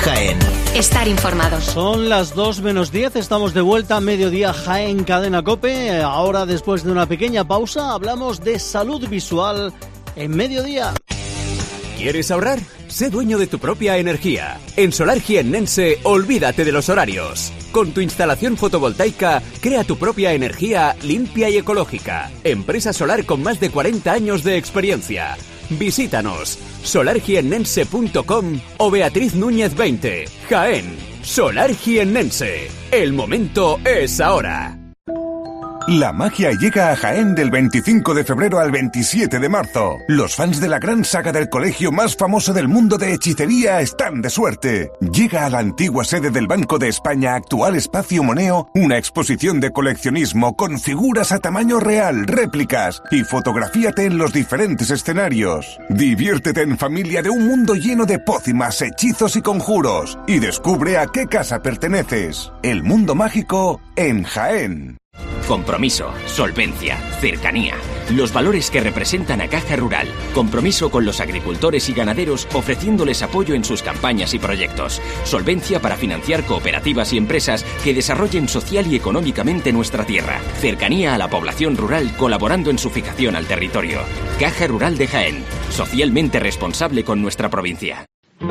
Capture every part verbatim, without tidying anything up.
Jaén. Estar informados. Son las dos menos diez, estamos de vuelta a Mediodía Jaén, Cadena COPE. Ahora, después de una pequeña pausa, hablamos de salud visual en Mediodía. ¿Quieres ahorrar? Sé dueño de tu propia energía. En Solar Jiennense, olvídate de los horarios. Con tu instalación fotovoltaica, crea tu propia energía limpia y ecológica. Empresa solar con más de cuarenta años de experiencia. Visítanos, solar jiennense punto com o Beatriz Núñez veinte, Jaén. Solar Jiennense. El momento es ahora. La magia llega a Jaén del veinticinco de febrero al veintisiete de marzo. Los fans de la gran saga del colegio más famoso del mundo de hechicería están de suerte. Llega a la antigua sede del Banco de España, actual Espacio Moneo, una exposición de coleccionismo con figuras a tamaño real, réplicas, y fotografíate en los diferentes escenarios. Diviértete en familia de un mundo lleno de pócimas, hechizos y conjuros, y descubre a qué casa perteneces. El mundo mágico en Jaén. Compromiso, solvencia, cercanía. Los valores que representan a Caja Rural. Compromiso con los agricultores y ganaderos ofreciéndoles apoyo en sus campañas y proyectos. Solvencia para financiar cooperativas y empresas que desarrollen social y económicamente nuestra tierra. Cercanía a la población rural colaborando en su fijación al territorio. Caja Rural de Jaén. Socialmente responsable con nuestra provincia.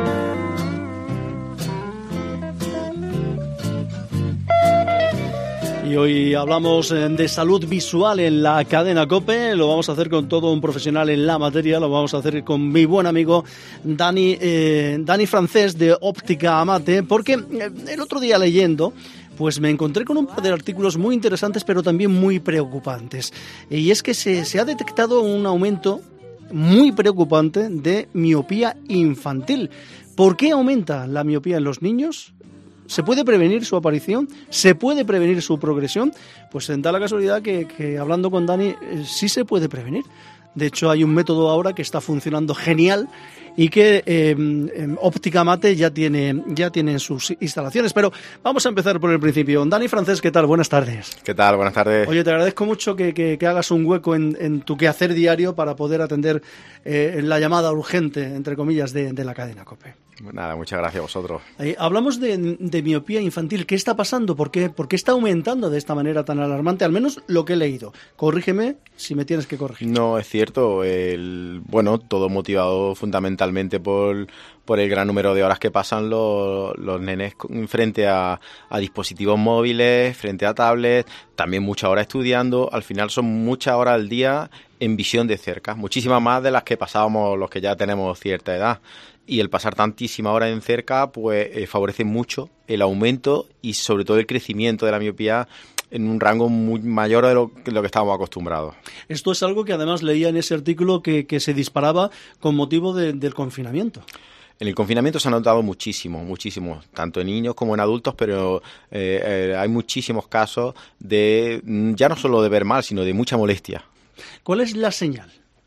Y hoy hablamos de salud visual en la cadena COPE. Lo vamos a hacer con todo un profesional en la materia. Lo vamos a hacer con mi buen amigo Dani, eh, Dani Francés de Óptica Amate, porque el otro día leyendo pues me encontré con un par de artículos muy interesantes pero también muy preocupantes. Y es que se, se ha detectado un aumento muy preocupante de miopía infantil. ¿Por qué aumenta la miopía en los niños? ¿Se puede prevenir su aparición? ¿Se puede prevenir su progresión? Pues da la casualidad que, que hablando con Dani, eh, sí se puede prevenir. De hecho, hay un método ahora que está funcionando genial y que eh, Óptica Amate ya tiene, ya tiene en sus instalaciones. Pero vamos a empezar por el principio. Dani Francés, ¿qué tal? Buenas tardes. ¿Qué tal? Buenas tardes. Oye, te agradezco mucho que, que, que hagas un hueco en, en tu quehacer diario para poder atender eh, la llamada urgente, entre comillas, de, de la cadena COPE. Nada, muchas gracias a vosotros. Eh, hablamos de, de miopía infantil. ¿Qué está pasando? ¿Por qué, ¿Por qué está aumentando de esta manera tan alarmante? Al menos lo que he leído. Corrígeme si me tienes que corregir. No, es cierto. El, bueno, todo motivado fundamentalmente por, por el gran número de horas que pasan los, los nenes frente a, a dispositivos móviles, frente a tablets, también muchas horas estudiando. Al final son muchas horas al día en visión de cerca, muchísimas más de las que pasábamos los que ya tenemos cierta edad. Y el pasar tantísimas horas en cerca pues eh, favorece mucho el aumento y sobre todo el crecimiento de la miopía en un rango muy mayor de lo, de lo que estábamos acostumbrados. Esto es algo que además leía en ese artículo que, que se disparaba con motivo de, del confinamiento. En el confinamiento se ha notado muchísimo, muchísimo, tanto en niños como en adultos, pero eh, eh, hay muchísimos casos de, ya no solo de ver mal, sino de mucha molestia. ¿Cuál es la señal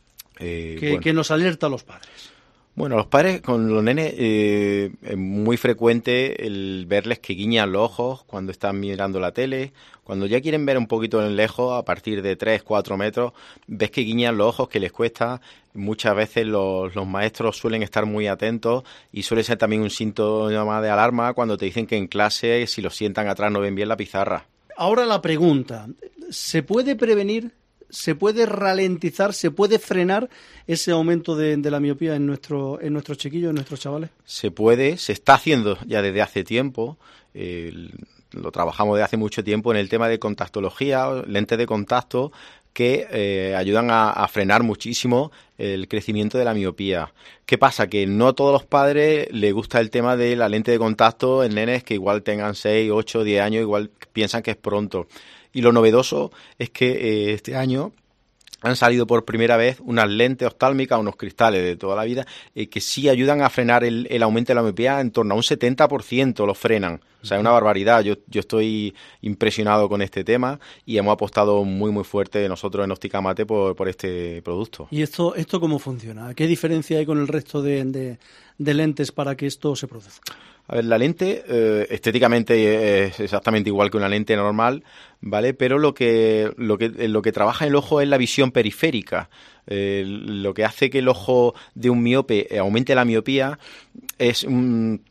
eh, que, bueno. que nos alerta a los padres? Bueno, los padres con los nenes eh, es muy frecuente el verles que guiñan los ojos cuando están mirando la tele. Cuando ya quieren ver un poquito en lejos, a partir de tres, cuatro metros, ves que guiñan los ojos, que les cuesta. Muchas veces los, los maestros suelen estar muy atentos y suele ser también un síntoma de alarma cuando te dicen que en clase, si los sientan atrás, no ven bien la pizarra. Ahora la pregunta, ¿se puede prevenir? ¿Se puede ralentizar, se puede frenar ese aumento de, de la miopía en nuestro, en nuestros chiquillos, en nuestros chavales? Se puede, se está haciendo ya desde hace tiempo. Eh, lo trabajamos desde hace mucho tiempo en el tema de contactología, lentes de contacto que eh, ayudan a, a frenar muchísimo el crecimiento de la miopía. ¿Qué pasa? Que no a todos los padres les gusta el tema de la lente de contacto en nenes que igual tengan seis, ocho, diez años, igual piensan que es pronto. Y lo novedoso es que eh, este año han salido por primera vez unas lentes oftálmicas, unos cristales de toda la vida, eh, que sí ayudan a frenar el, el aumento de la miopía en torno a un setenta por ciento, lo frenan. O sea, es una barbaridad. Yo, yo estoy impresionado con este tema y hemos apostado muy, muy fuerte nosotros en Óptica Amate por, por este producto. ¿Y esto, esto cómo funciona? ¿Qué diferencia hay con el resto de, de, de lentes para que esto se produzca? A ver, la lente eh, estéticamente es exactamente igual que una lente normal, ¿vale? Pero lo que lo que lo que trabaja en el ojo es la visión periférica. Eh, lo que hace que el ojo de un miope aumente la miopía es un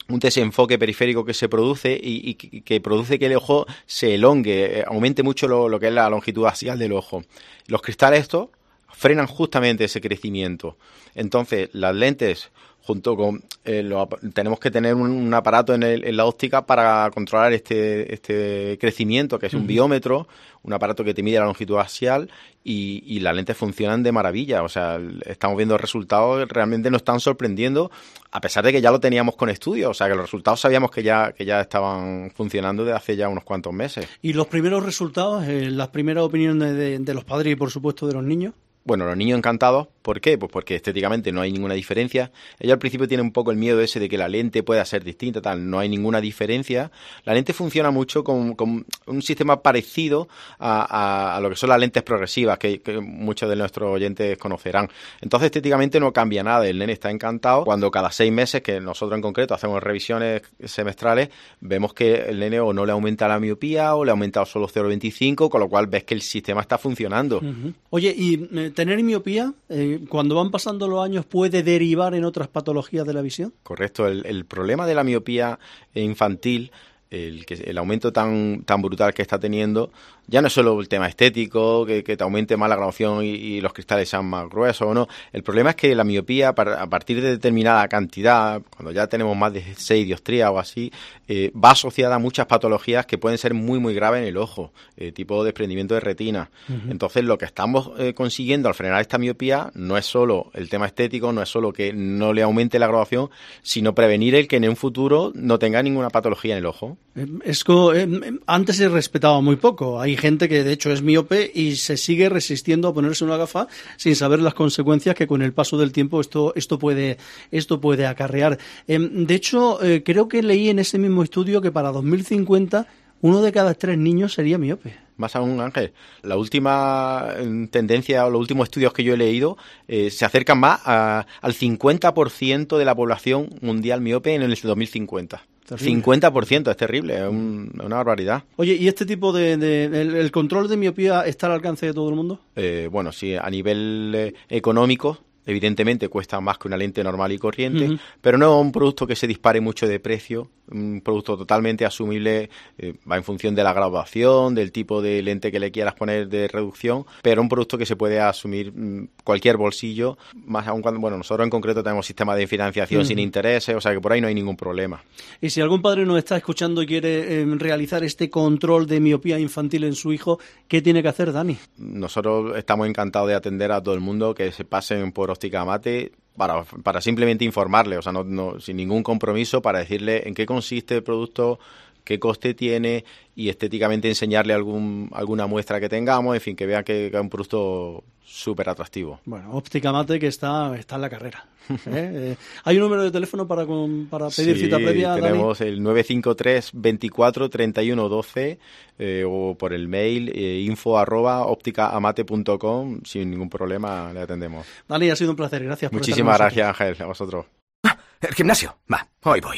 un desenfoque periférico que se produce y, y que produce que el ojo se elongue, eh, aumente mucho lo, lo que es la longitud axial del ojo. Los cristales estos frenan justamente ese crecimiento. Entonces, las lentes, junto con eh, lo, tenemos que tener un, un aparato en, el, en la óptica para controlar este, este crecimiento, que es un uh-huh. biómetro, un aparato que te mide la longitud axial y, y las lentes funcionan de maravilla. O sea, estamos viendo resultados que realmente nos están sorprendiendo, a pesar de que ya lo teníamos con estudios. O sea, que los resultados sabíamos que ya, que ya estaban funcionando desde hace ya unos cuantos meses. ¿Y los primeros resultados, eh, las primeras opiniones de, de los padres y, por supuesto, de los niños? Bueno, los niños encantados. ¿Por qué? Pues porque estéticamente no hay ninguna diferencia. Ellos al principio tienen un poco el miedo ese de que la lente pueda ser distinta, tal. No hay ninguna diferencia. La lente funciona mucho con, con un sistema parecido a, a, a lo que son las lentes progresivas, que, que muchos de nuestros oyentes conocerán. Entonces, estéticamente no cambia nada. El nene está encantado. Cuando cada seis meses, que nosotros en concreto hacemos revisiones semestrales, vemos que el nene o no le aumenta la miopía o le ha aumentado solo cero coma veinticinco, con lo cual ves que el sistema está funcionando. Uh-huh. Oye, y eh, tener miopía, eh, cuando van pasando los años, ¿puede derivar en otras patologías de la visión? Correcto. El, el problema de la miopía infantil, el, que, el aumento tan, tan brutal que está teniendo, ya no es solo el tema estético, que, que te aumente más la graduación y, y los cristales sean más gruesos o no. El problema es que la miopía, a partir de determinada cantidad, cuando ya tenemos más de seis dioptrías o así, eh, va asociada a muchas patologías que pueden ser muy, muy graves en el ojo, eh, tipo desprendimiento de retina. Uh-huh. Entonces, lo que estamos eh, consiguiendo al frenar esta miopía no es solo el tema estético, no es solo que no le aumente la graduación, sino prevenir el que en un futuro no tenga ninguna patología en el ojo. Es como, eh, antes se respetaba muy poco. Hay gente que de hecho es miope y se sigue resistiendo a ponerse una gafa sin saber las consecuencias que con el paso del tiempo esto esto puede esto puede acarrear. Eh, de hecho, eh, creo que leí en ese mismo estudio que para dos mil cincuenta uno de cada tres niños sería miope. Más aún, Ángel, la última tendencia o los últimos estudios que yo he leído eh, se acercan más a, al cincuenta por ciento de la población mundial miope en el dos mil cincuenta. Terrible. cincuenta por ciento, es terrible, es un, una barbaridad. Oye, ¿y este tipo de, de el, el control de miopía está al alcance de todo el mundo? Eh, bueno, sí, a nivel eh, económico, evidentemente cuesta más que una lente normal y corriente, uh-huh. pero no un producto que se dispare mucho de precio, un producto totalmente asumible, eh, va en función de la graduación, del tipo de lente que le quieras poner de reducción, pero un producto que se puede asumir mmm, cualquier bolsillo, más aún cuando, bueno, nosotros en concreto tenemos sistema de financiación uh-huh. sin intereses, o sea que por ahí no hay ningún problema. Y si algún padre nos está escuchando y quiere eh, realizar este control de miopía infantil en su hijo, ¿qué tiene que hacer, Dani? Nosotros estamos encantados de atender a todo el mundo, que se pasen por Óptica Amate para, para simplemente informarle, o sea, no, no, sin ningún compromiso, para decirle en qué consiste el producto, qué coste tiene y estéticamente enseñarle algún alguna muestra que tengamos, en fin, que vea que, que es un producto súper atractivo. Bueno, Óptica Amate que está, está en la carrera. ¿Eh? Eh, ¿Hay un número de teléfono para, con, para pedir sí, cita previa, tenemos Dani? El nueve cinco tres, veinticuatro, treinta y uno doce eh, o por el mail eh, info arroba opticaamate punto com, sin ningún problema le atendemos. Dani, ha sido un placer, gracias por Muchísimas gracias, Ángel, a vosotros. El gimnasio. Va, hoy voy.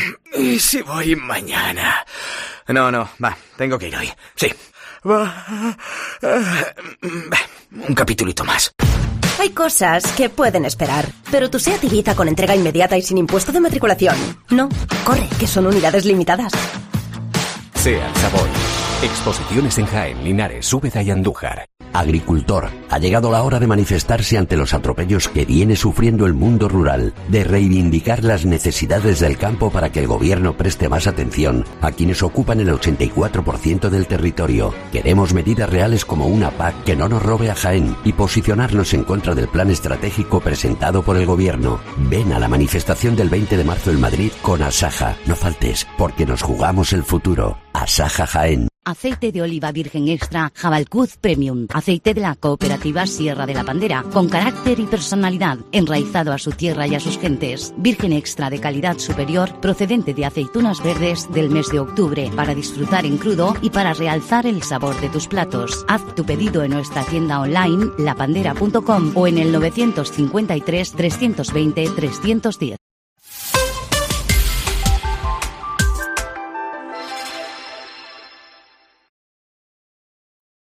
¿Y si voy mañana? No, no, va, tengo que ir hoy. Sí. Va. Un capitulito más. Hay cosas que pueden esperar, pero tu SEAT Ibiza con entrega inmediata y sin impuesto de matriculación. No, corre, que son unidades limitadas. SEAT Savoy. Exposiciones en Jaén, Linares, Úbeda y Andújar. Agricultor, ha llegado la hora de manifestarse ante los atropellos que viene sufriendo el mundo rural, de reivindicar las necesidades del campo para que el gobierno preste más atención a quienes ocupan el ochenta y cuatro por ciento del territorio. Queremos medidas reales como una P A C que no nos robe a Jaén y posicionarnos en contra del plan estratégico presentado por el gobierno. Ven a la manifestación del veinte de marzo en Madrid con Asaja. No faltes, porque nos jugamos el futuro. Asaja Jaén. Aceite de oliva virgen extra Jabalcuz Premium. Aceite de la cooperativa Sierra de la Pandera, con carácter y personalidad, enraizado a su tierra y a sus gentes. Virgen extra de calidad superior, procedente de aceitunas verdes del mes de octubre, para disfrutar en crudo y para realzar el sabor de tus platos. Haz tu pedido en nuestra tienda online lapandera punto com o en el nueve cinco tres, trescientos veinte, trescientos diez.